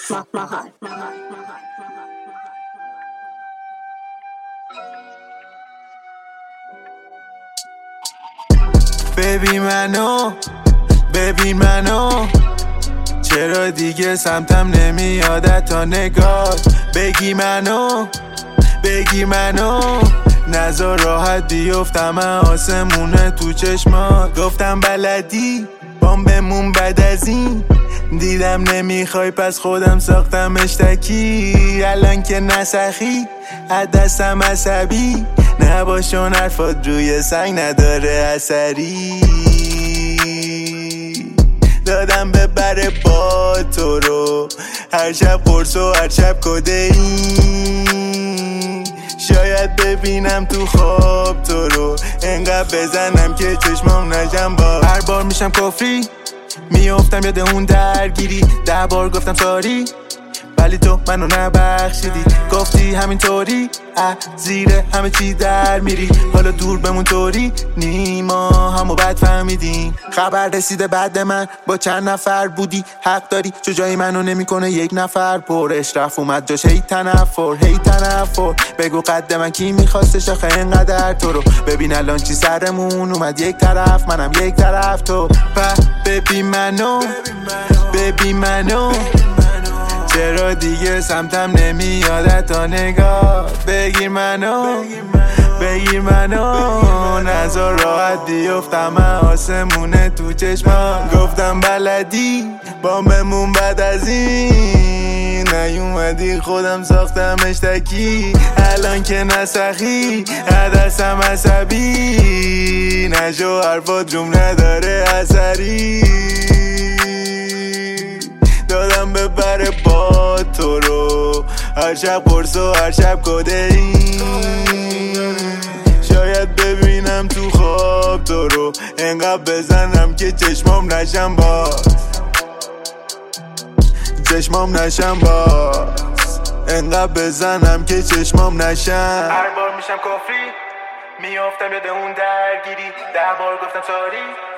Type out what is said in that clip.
ببین منو چرا دیگه سمتم نمیادت تا نگاه بگی منو نذار راحت بیفتم آسمونه تو چشمات. گفتم بلدی بمون بعد از این، دیدم نمیخوای پس خودم ساختم اشتکی. الان که نسخی از دستم عصبی، نباشون حرفات روی سنگ نداره اثری. دادم ببره با تو رو هر شب قرص و هر شب کدئین. شاید ببینم تو خواب تو رو انقدر بزنم که چشمام نشم با. هر بار میشم کفری میافتم یاد اون درگیری. 10 بار گفتم ساری ولی تو منو نبخشیدی. گفتی همینطوری از زیر همه چی در میری. حالا دور بمون طوری نیما همو بد فهمیدیم. خبر رسیده بعد من با چند نفر بودی. حق داری چو جای منو نمیکنه یک نفر پرش. رفت اومد جاش هی تنفر بگو قد من کی میخواستش آخه اینقدر تو رو. ببین الان چی سرمون اومد یک طرف منم یک طرف تو. ببین منو چرا دیگه سمتم نمیادت تا نگاه. بگیر منو نذار راحت بیفتم آسمونه تو چشمان. گفتم بلدی بمون بعد از این، نیومدی خودم ساختم اشتکی. الان که نسخی دستم عصبی، نشو حرفات روم نداره اثری. دادم ببره با تو رو هر شب قرص و هر شب کدئین. شاید ببینم تو خواب تو رو انقدر بزنم که چشمام نشم باز. انقدر بزنم که چشمام نشم. هر بار میشم کفری میافتم یاد اون درگیری. 10 بار گفتم ساری